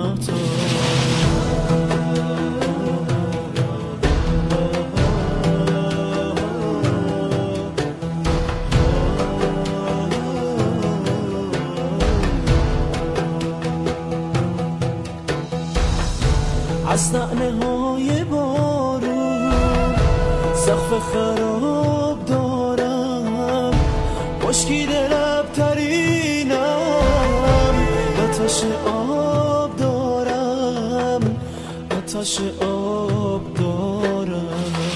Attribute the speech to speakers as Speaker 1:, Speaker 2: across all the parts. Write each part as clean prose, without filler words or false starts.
Speaker 1: از نعله های بارون سقف خراب دارم، مشکید لبترینم، آتش آب دارم، آتش آب دارم.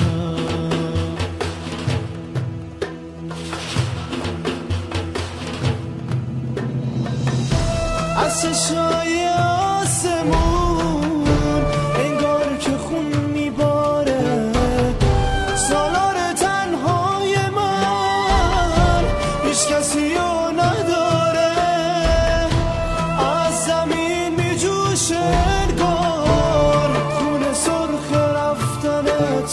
Speaker 1: از چشای آسمون انگار که خون میباره، سالار تنهای من هیچ کسی رو نداره. از زمین میجوشه انگار خون سرخ رفتن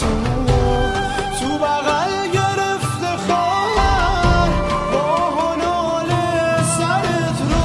Speaker 1: تو بغل گرفته خواهر با هنال سرت رو.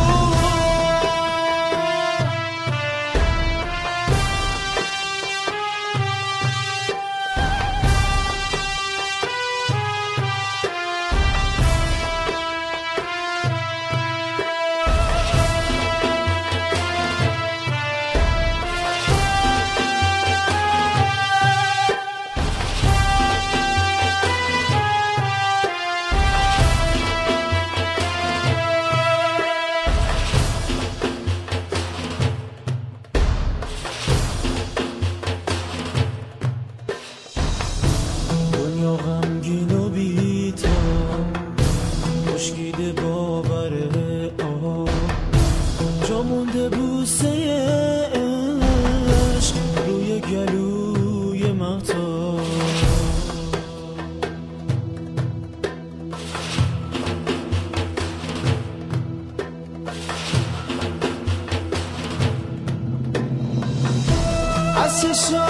Speaker 1: دنیا غمگین و بی‌تا خشکیده باوره آب، جا مونده بوسه عشق روی گلوی مهتاب. از چشم